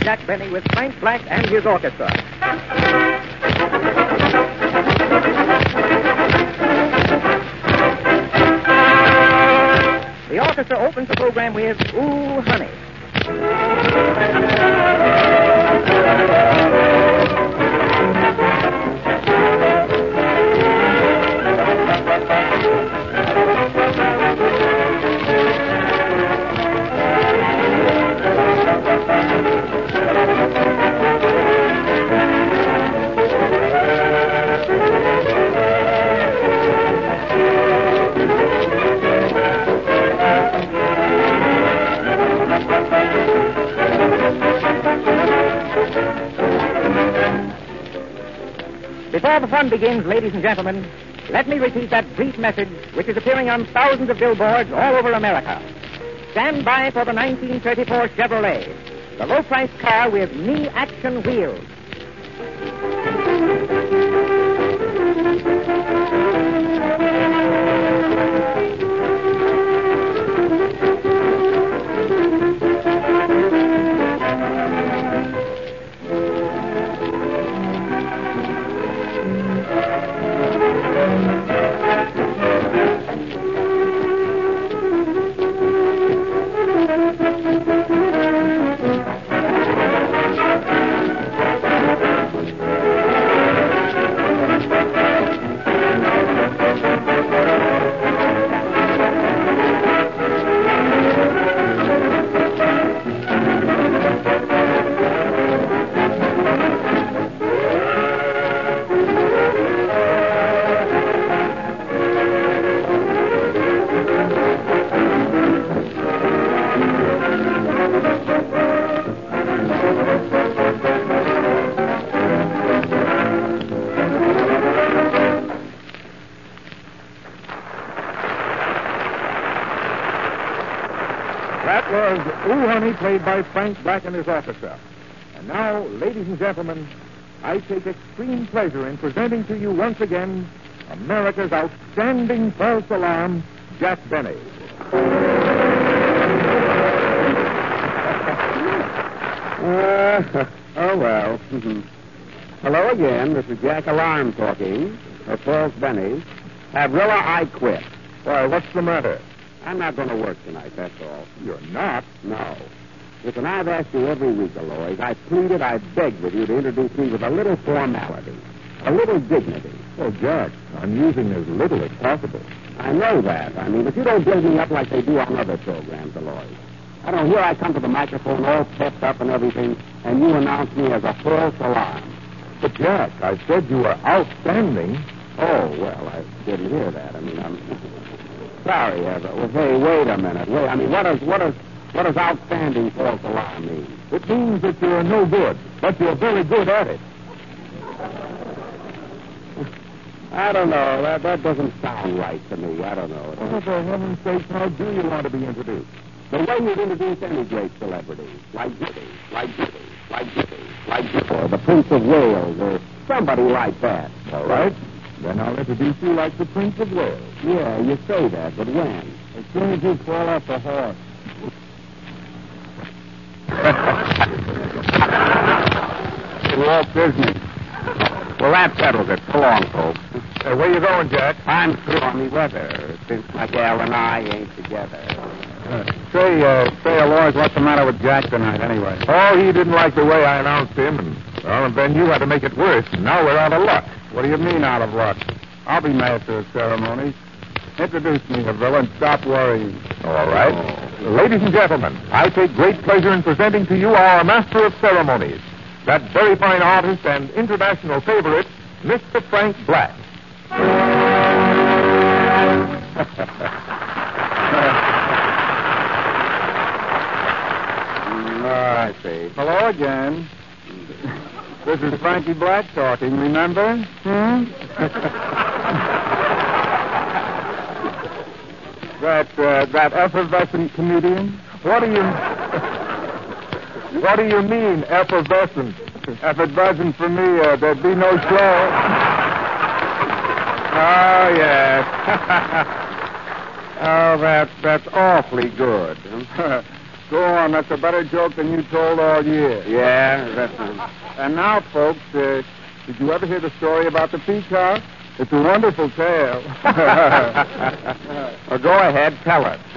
Jack Benny with Frank Black and his orchestra. The orchestra opens the program with Ooh, Honey. Before the fun begins, ladies and gentlemen, let me repeat that brief message which is appearing on thousands of billboards all over America. Stand by for the 1934 Chevrolet, the low-priced car with knee action wheels. That was Ooh, Honey, played by Frank Black and his orchestra. And now, ladies and gentlemen, I take extreme pleasure in presenting to you once again America's outstanding false alarm, Jack Benny. Oh, well. Hello again. This is Jack Alarm talking. False Benny. Rilla, I quit. Why, what's the matter? I'm not going to work tonight, that's all. You're not? No. Listen, I've asked you every week, Aloys. I pleaded, I begged with you to introduce me with a little formality, a little dignity. Oh, Jack, I'm using as little as possible. I know that. I mean, if you don't build me up like they do on other programs, Aloys. I don't know, here I come to the microphone all pepped up and everything, and you announce me as a false alarm. But, Jack, I said you were outstanding. Oh, well, I didn't hear that. I mean, I'm sorry, well, hey, wait a minute. Wait, I mean, what does outstanding false alarm mean? It means that you're no good, but you're very good at it. I don't know. That doesn't sound right to me. I don't know. Oh, for heaven's sake, how do you want to be introduced? The way you'd introduce any great celebrity, like Jimmy, or the Prince of Wales, or somebody like that. All right. Then I'll introduce you like the Prince of Wales. Yeah, you say that, but when? As soon as you fall off the horse. Walt Disney. Well, that settles it. So long, folks. Where you going, Jack? I'm stormy weather, since my gal and I ain't together. Say, Aloys, what's the matter with Jack tonight, anyway? Oh, he didn't like the way I announced him, and then you had to make it worse, and now we're out of luck. What do you mean, out of luck? I'll be master of ceremonies. Introduce me, Havilla, and stop worrying. All right. Ladies and gentlemen, I take great pleasure in presenting to you our master of ceremonies, that very fine artist and international favorite, Mr. Frank Black. I see. Hello again. This is Frankie Black talking, remember? That effervescent comedian? What do you mean, effervescent? If it wasn't for me, there'd be no show. Oh, yes. Oh, that's awfully good. Go on. That's a better joke than you told all year. Yeah, that's it. And now, folks, did you ever hear the story about the peacock? It's a wonderful tale. Well, go ahead, tell it.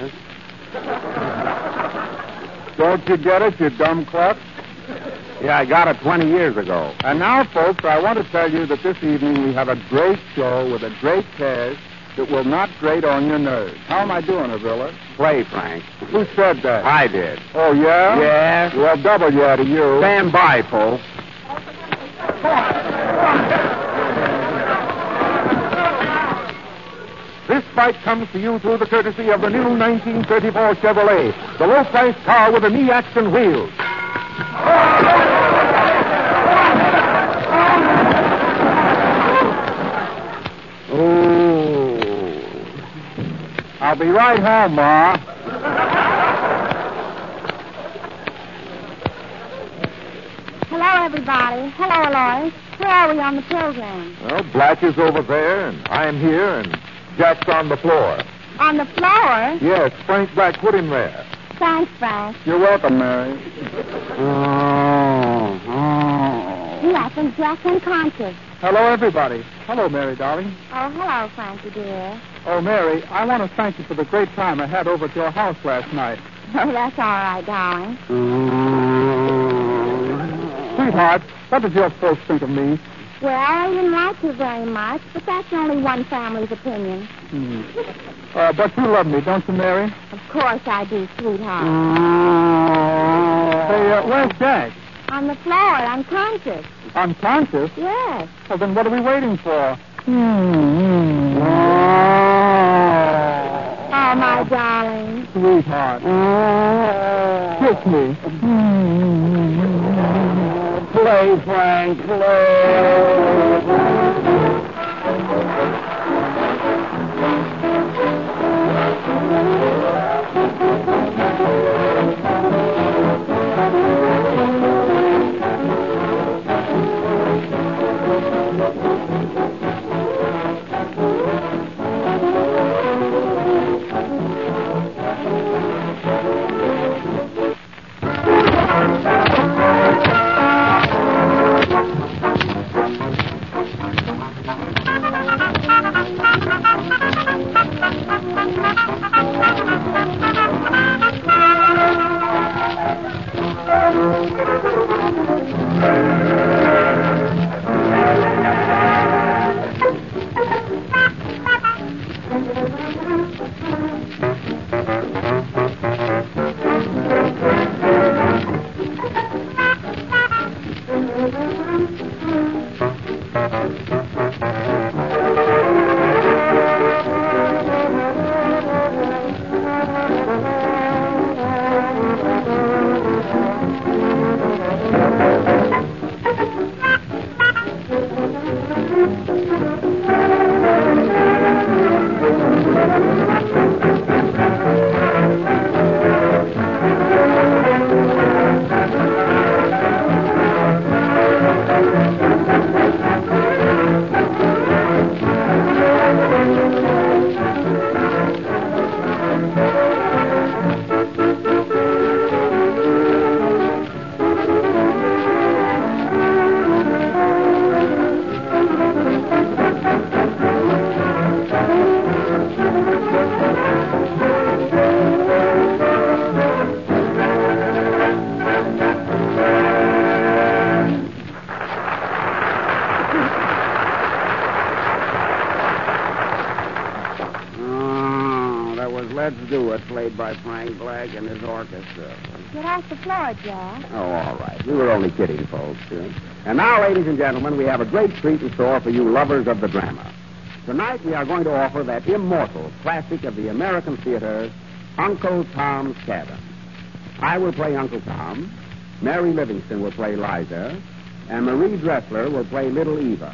Don't you get it, you dumb cluck? Yeah, I got it 20 years ago. And now, folks, I want to tell you that this evening we have a great show with a great cast that will not grate on your nerves. How am I doing, Avila? Play, Frank. Who said that? I did. Oh, yeah? Yeah. Well, double yeah to you. Stand by, folks. This fight comes to you through the courtesy of the new 1934 Chevrolet, the low-priced car with the knee action wheels. Oh. I'll be right home, Ma. Hello, everybody. Hello, Aloy. Where are we on the program? Well, Black is over there, and I'm here, and Jack's on the floor. On the floor? Yes, Frank Black put him there. Thanks, Frank. You're welcome, Mary. Yes, and Jack's unconscious. Hello, everybody. Hello, Mary, darling. Oh, hello, Frankie, dear. Oh, Mary, I want to thank you for the great time I had over at your house last night. Oh, that's all right, darling. Sweetheart, what did your folks think of me? Well, I didn't like you very much, but that's only one family's opinion. But you love me, don't you, Mary? Of course I do, sweetheart. Hey, where's Jack? On the floor, unconscious. Unconscious? Yes. Well, then what are we waiting for? Oh, my darling. Sweetheart. Kiss me. Play, Frank, Let's Do It, played by Frank Black and his orchestra. Get off the floor, Jack. Oh, all right. We were only kidding, folks. And now, ladies and gentlemen, we have a great treat in store for you lovers of the drama. Tonight, we are going to offer that immortal classic of the American theater, Uncle Tom's Cabin. I will play Uncle Tom, Mary Livingston will play Liza, and Marie Dressler will play Little Eva.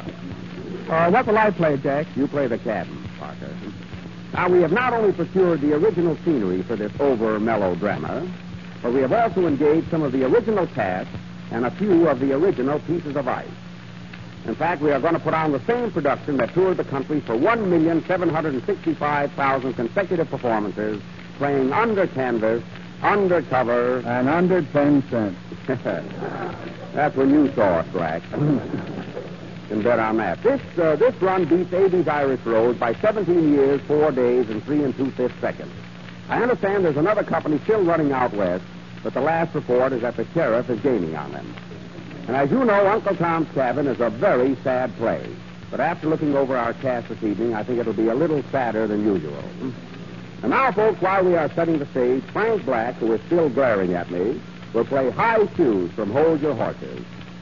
What will I play, Jack? You play the cabin, Parker. Now, we have not only procured the original scenery for this over-mellow drama, but we have also engaged some of the original cast and a few of the original pieces of ice. In fact, we are going to put on the same production that toured the country for 1,765,000 consecutive performances, playing under canvas undercover, and under 10 cents. That's when you saw us, Black. Can bet on that. This run beats 80's Irish Road by 17 years, 4 days, and 3 2/5 seconds. I understand there's another company still running out west, but the last report is that the sheriff is gaining on them. And as you know, Uncle Tom's Cabin is a very sad play. But after looking over our cast this evening, I think it'll be a little sadder than usual. And now, folks, while we are setting the stage, Frank Black, who is still glaring at me, will play High Shoes from Hold Your Horses.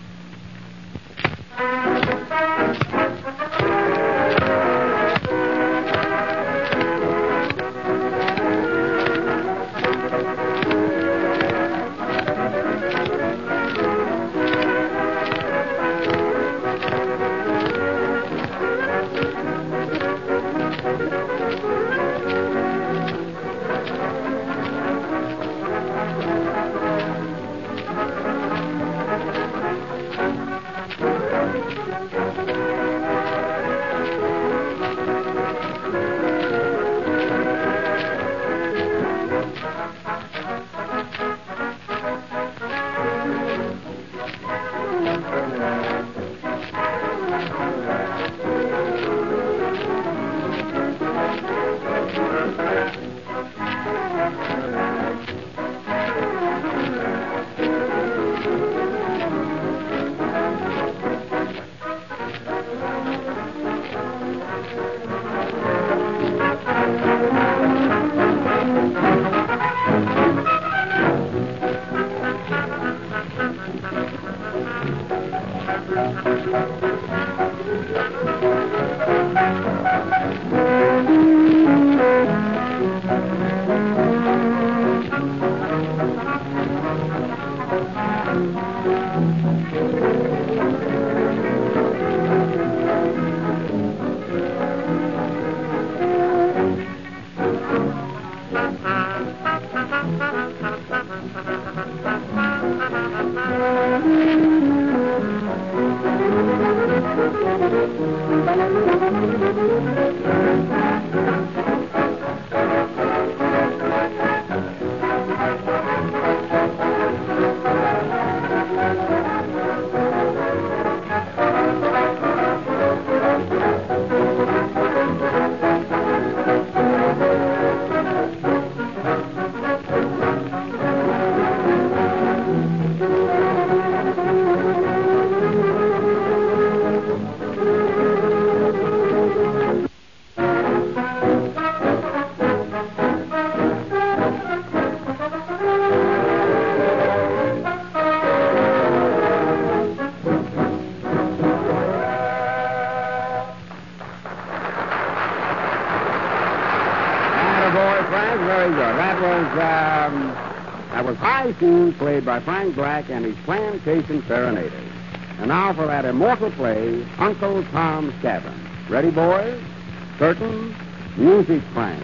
That was High Shoes, played by Frank Black and his Plantation Serenaders. And now for that immortal play, Uncle Tom's Cabin. Ready, boys? Curtain, music, Frank.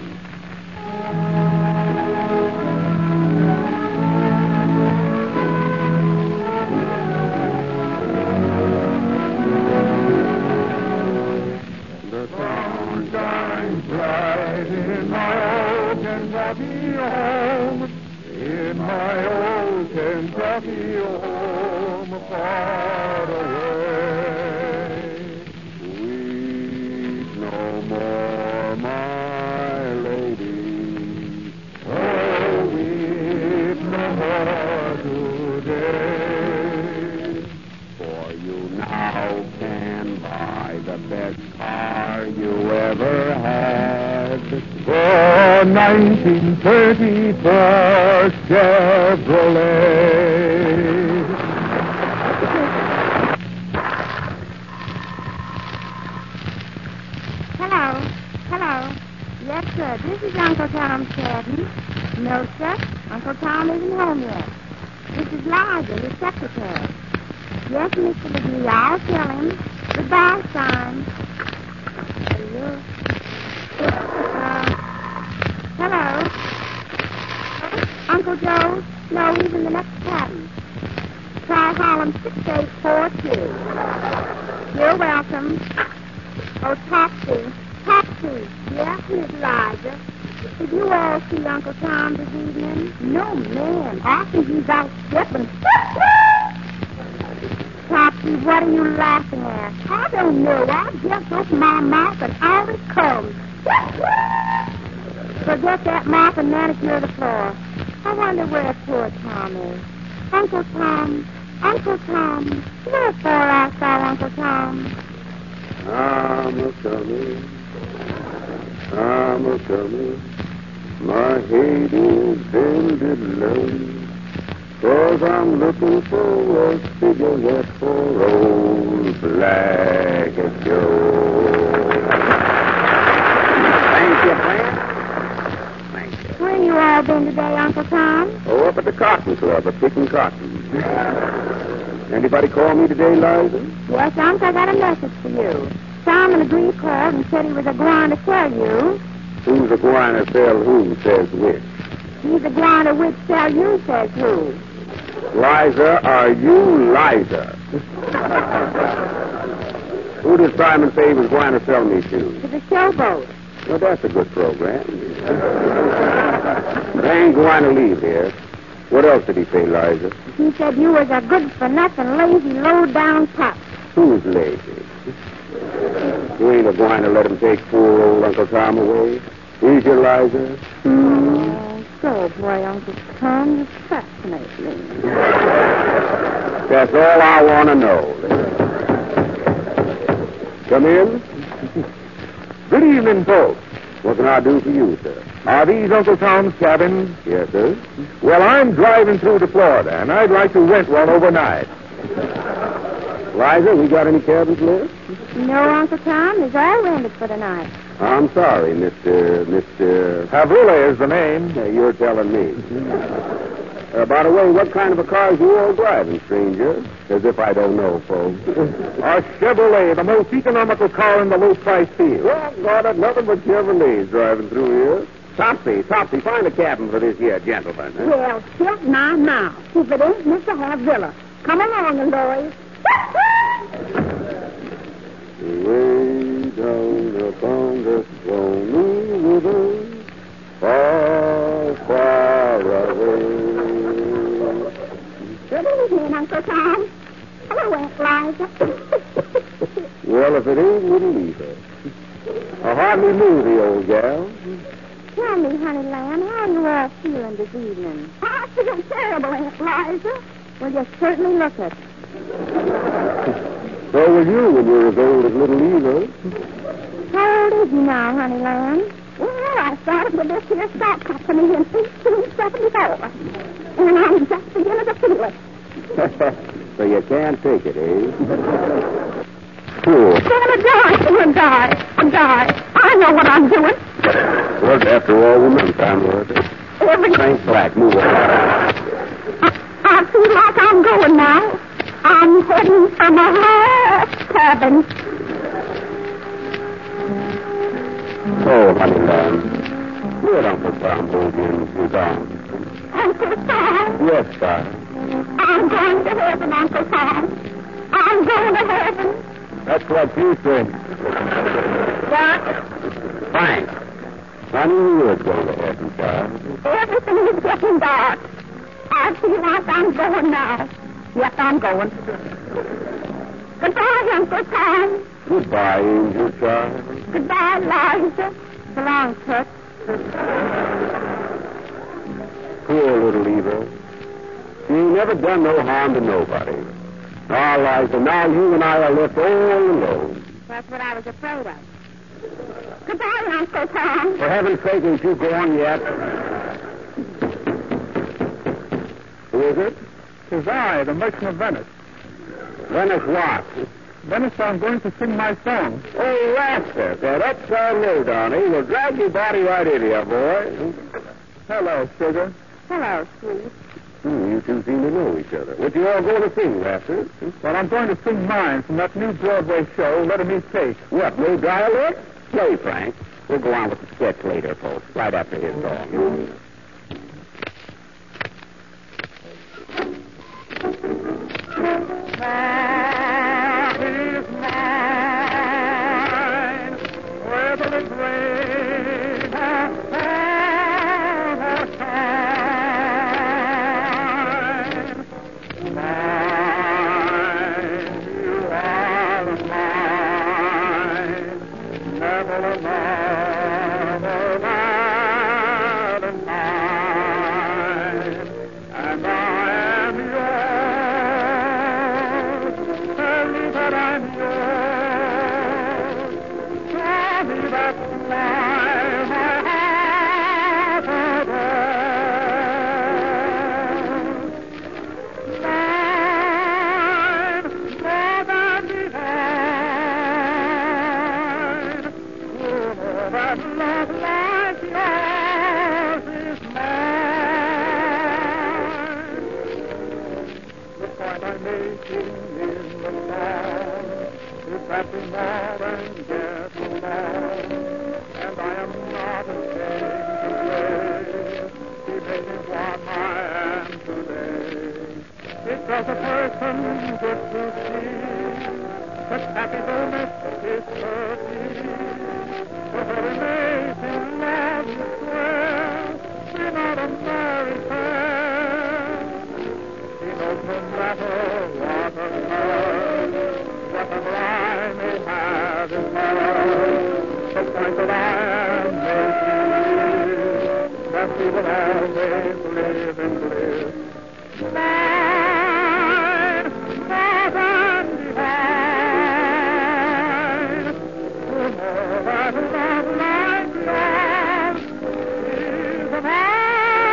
The sun shines bright in my old Kentucky home. In my old Kentucky home, far away. Weep no more, my lady. Oh, weep no more today. For you now can buy the best car you ever had. For 1934 Chevrolet. Hello. Yes, sir. This is Uncle Tom's Cabin. No, sir. Uncle Tom isn't home yet. This is Liza, his secretary. Yes, Mr. McGee, I'll tell him. Goodbye, son. Hello. Uncle Joe? No, he's in the next cabin. Try Harlem 6842. You're welcome. Oh, taxi. Yes, Miss Liza. Did you all see Uncle Tom this evening? No, man. I think he's out skipping. Topsy, what are you laughing at? I don't know. I just open my mouth and out it comes. Forget that mop and manicure the floor. I wonder where poor Tom is. Uncle Tom. Where for art thou, Uncle Tom? I'm a-coming. My head is bended low. 'Cause I'm looking for a cigarette for old Black Joe. Thank you, friend. Thank you. Where you all been today, Uncle Tom? Oh, up at the Cotton Club, at picking cotton. Anybody call me today, Liza? Yes, Uncle, I got a message for you. Simon Agree called and said he was a-going to tell you. Who's a-going to tell who, says which? He's a-going to which tell you, says who. Liza, are you Liza? Who did Simon say he was going to sell me to? To the showboat. Well, that's a good program. They ain't going to leave here. What else did he say, Liza? He said you was a good-for-nothing, lazy, low-down pup. Who's lazy? You ain't going to let him take poor old Uncle Tom away? Is you, Liza? Oh, so, boy, Uncle Tom, you fascinate me. That's all I want to know. Come in. Good evening, folks. What can I do for you, sir? Are these Uncle Tom's cabins? Yes, sir. Well, I'm driving through to Florida, and I'd like to rent one overnight. Liza, we got any cabins left? No, Uncle Tom, is all rented for the night. I'm sorry, Mr. Havrilla is the name. You're telling me. By the way, what kind of a car is you all driving, stranger? As if I don't know, folks. A Chevrolet, the most economical car in the low-price field. Well, God, nothing but Chevrolets driving through here. Topsy, find a cabin for this here gentleman. Huh? Well, tilt my mouth. If it ain't Mr. Havilla. Come along, Lois. Way down upon the Swanee River, far, far away. Good evening, Uncle Tom. Hello, Aunt Liza. Well, if it ain't little Eva. I hardly knew the old gal. Tell me, honey lamb, how you all feeling this evening? I feel terrible, Aunt Liza. Well, you certainly look it. So will you when you're as old as little Eva. How old is you now, honey lamb? Well, I started with this here stock company in 1874. And I'm just beginning to feel it. So you can't take it, eh? Cool. I'm gonna die. I know what I'm doing. Well, after all, woman, time worth it. Thanks, Black. Move on. I feel like I'm going now. I'm heading for my last cabin. Oh, honey lamb. Where'd Uncle Tom hold you in his arms? Uncle Tom, Yes, sir. I'm going to heaven, Uncle Tom. I'm going to heaven. That's what you think. What? Frank. I knew you were going to heaven, sir. Everything is getting dark. I feel like I'm going now. Yes, I'm going. Goodbye, Uncle Tom. Goodbye, angel child. Goodbye, Liza. So long, Toots. Poor little Eva. She ain't never done no harm to nobody. Now, Liza, now you and I are left all alone. That's what I was afraid of. Goodbye, Uncle Tom. For heaven's sake, ain't you gone yet? Who is it? 'Tis I, the Merchant of Venice. Venice what? Venice, I'm going to sing my song. Oh, Lester, that upside low down, eh? Well, drag your body right in here, boy. Hello, sugar. Hello, sweet. You two seem to know each other. What you all going to sing, Lester? Well, I'm going to sing mine from that new Broadway show, Let 'Em Eat Cake. What, no dialect? Play, Frank. We'll go on with the sketch later, folks, right after his song. That is mine, whether it's rain or that I'm making in the song is happy more and get along, and I am not ashamed to say he made me what I am today. It does a person good to see such happy domesticity, for her amazing love you swear we're not a married pair. He knows no matter what occurs, whatever I may have in her, the point that I am making, that we will always live in bliss. Mine, more than divine, to know that love like yours is a man.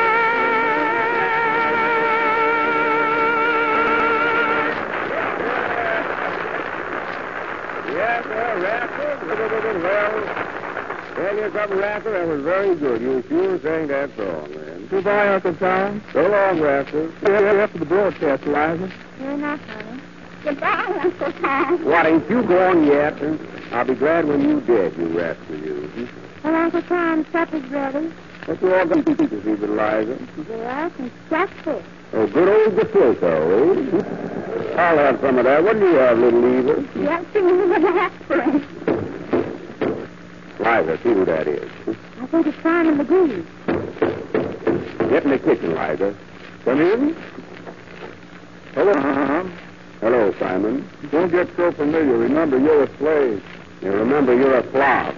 Yes, sir, Rascal. Well, tell you something, Rascal, that was very good. You sure sang that song, man. Goodbye, Uncle Tom. So long, Rascal. After the broadcast, Eliza. You're not funny. Goodbye, Uncle Tom. What, ain't you gone yet? I'll be glad when you did, you rascal, you. Well, Uncle Tom, supper's ready. What you all going to eat this evening, Eliza? Yes, and just fish. Oh, good old gefilte, eh? I'll have some of that. What do you have, little Eva? Yes, and with aspirin. Liza, see who that is. I think it's Simon McGee. Get in the kitchen, Liza. Come in. Hello, Tom. Hello, Simon. Don't get so familiar. Remember, you're a slave. You remember you're a slob.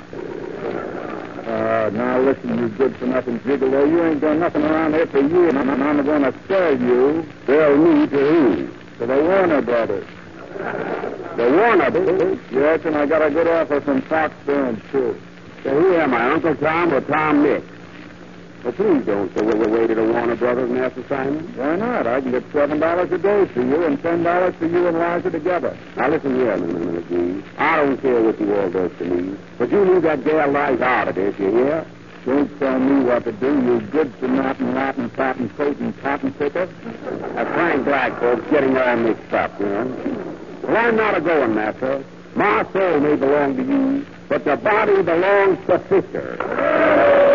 Now listen, you good-for-nothing gigolo. You ain't done nothing around here for years, and I'm going to sell you. Sell me to who? To the Warner Brothers. The Warner Brothers? Yes, and I got a good offer from Fox Burns, too. So who am I, Uncle Tom or Tom Mix? Well, please don't say we're away to the Warner Brothers, Master Simon. Why not? I can get $7 a day for you and $10 for you and Liza together. Now, listen here, Mr. McGee. I don't care what you all does to me, but you leave that gal Liza out of this, you hear? Don't tell me what to do, you good-for-nothing, Latin, patent, Satan, cotton picker. That's Frank Black, folks, getting her mixed up, you know. Well, I'm not a-going, Master. My soul may belong to you, but the body belongs to Sister.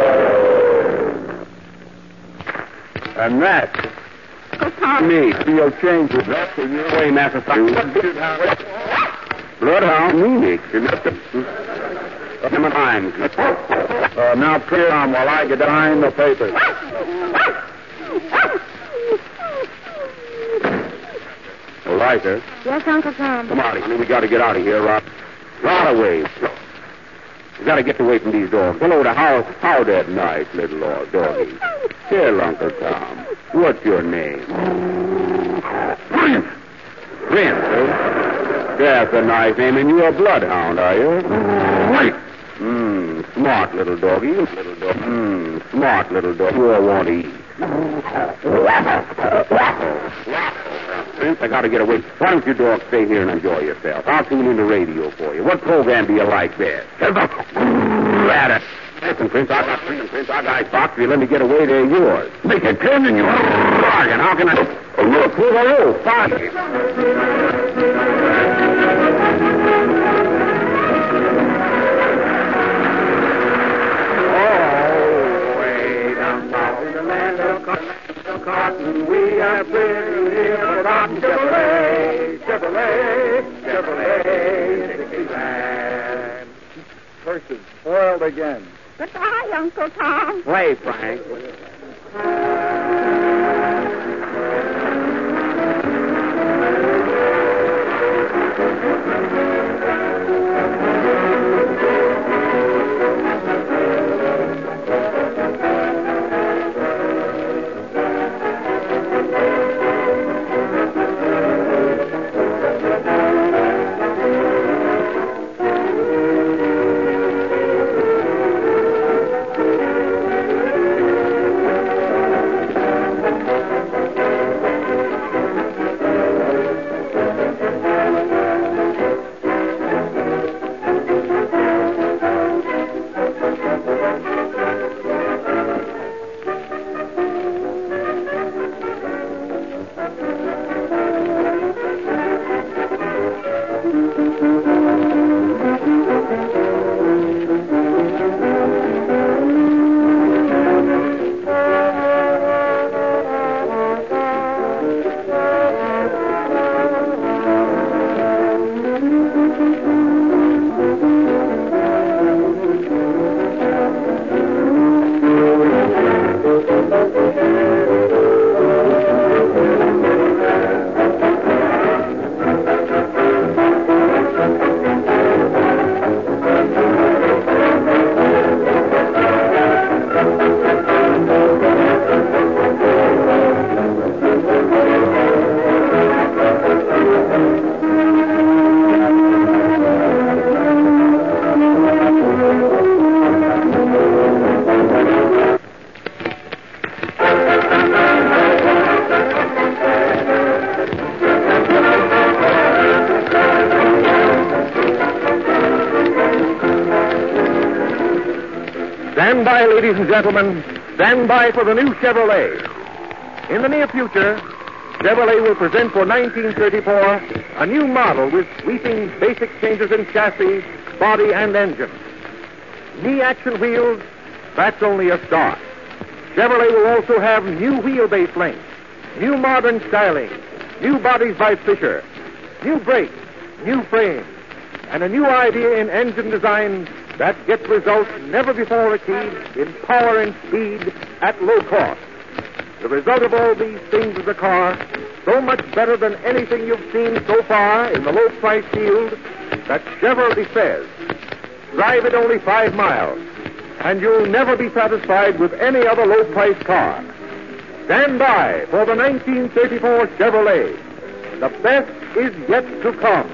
And that, me, you'll change the rest of your way, Master Simon. Bloodhound, me, Nick. Now clear on while I get behind the papers. Eliza. Yes, Uncle Tom. Come on, honey. We got to get out of here, Rob. Right away. We got to get away from these dogs. Hello to how that nice little doggy. Tell Uncle Tom, what's your name? Prince. Prince, eh? That's a nice name, and you're a bloodhound, are you? Smart little doggy. Smart little dog. You all want to eat. Prince, I got to get away. Why don't you dogs stay here and enjoy yourself? I'll tune in the radio for you. What program do you like best? Listen, Prince, I got three, Prince. I got Fox. If you let me get away, they're yours. Make it 10 and you're bargain. How can I... Look, who's a roll? 5. Oh, way down south in the land of cotton, we are pretty here forgotten. Chevrolet, Dixieland. Curse is spoiled again. Goodbye, Uncle Tom. Play, Frank. Stand by, ladies and gentlemen. Stand by for the new Chevrolet. In the near future, Chevrolet will present for 1934 a new model with sweeping basic changes in chassis, body, and engine. Knee action wheels, that's only a start. Chevrolet will also have new wheelbase length, new modern styling, new bodies by Fisher, new brakes, new frames, and a new idea in engine design that gets results never before achieved in power and speed at low cost. The result of all these things is a car so much better than anything you've seen so far in the low-price field that Chevrolet says, drive it only 5 miles, and you'll never be satisfied with any other low-price car. Stand by for the 1934 Chevrolet. The best is yet to come.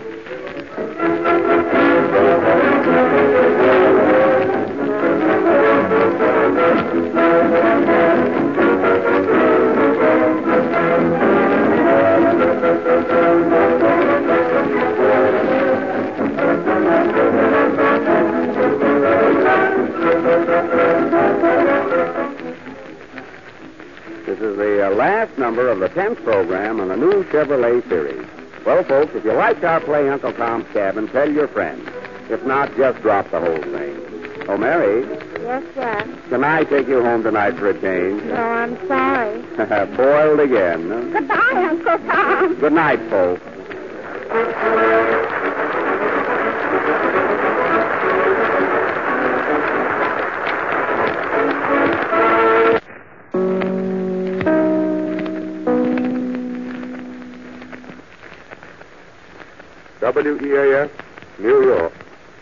This is the last number of the 10th program on the new Chevrolet series. Well, folks, if you liked our play Uncle Tom's Cabin, tell your friends. If not, just drop the whole thing. Oh, Mary, Yes, sir. can I take you home tonight for a change? No, I'm sorry. Boiled again. Goodbye, Uncle Tom. Good night, folks. WEAF, New York.